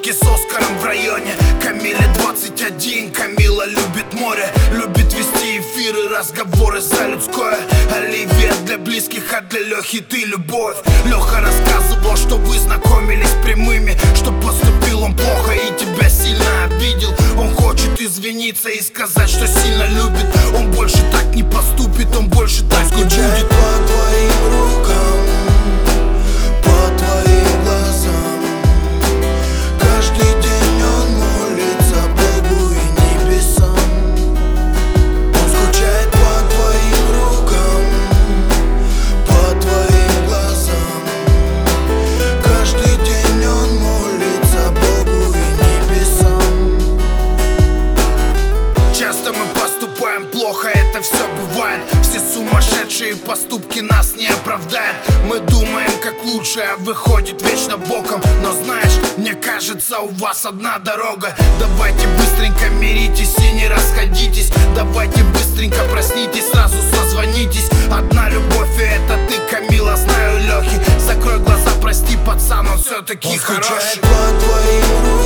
девушки с Оскаром в районе. Камиле 21, Камила любит море, любит вести эфиры, разговоры за людское. Оливия для близких, а для Лехи ты любовь. Леха рассказывал, что вы знакомились прямыми, что поступил он плохо и тебя сильно обидел. Он хочет извиниться и сказать, что сильно любит. Он больше так не поступит, он больше так не будет. Скучает по твоим рукам, по твоим глазам. Каждый день он молится Богу и небесам. Он скучает по твоим рукам, по твоим глазам. Каждый день он молится Богу и небесам. Часто мы поступаем плохо, это все бывает. Все сумасшедшие поступки нас не оправдают. Мы думаем как лучше, а выходит вечно боком. Но знаешь, мне кажется, у вас одна дорога. Давайте быстренько миритесь и не расходитесь. Давайте быстренько проснитесь, сразу созвонитесь. Одна любовь, и это ты, Камила, знаю, Лехи. Закрой глаза, прости, пацан, он все-таки Он хороший. скучает по твоим рукам.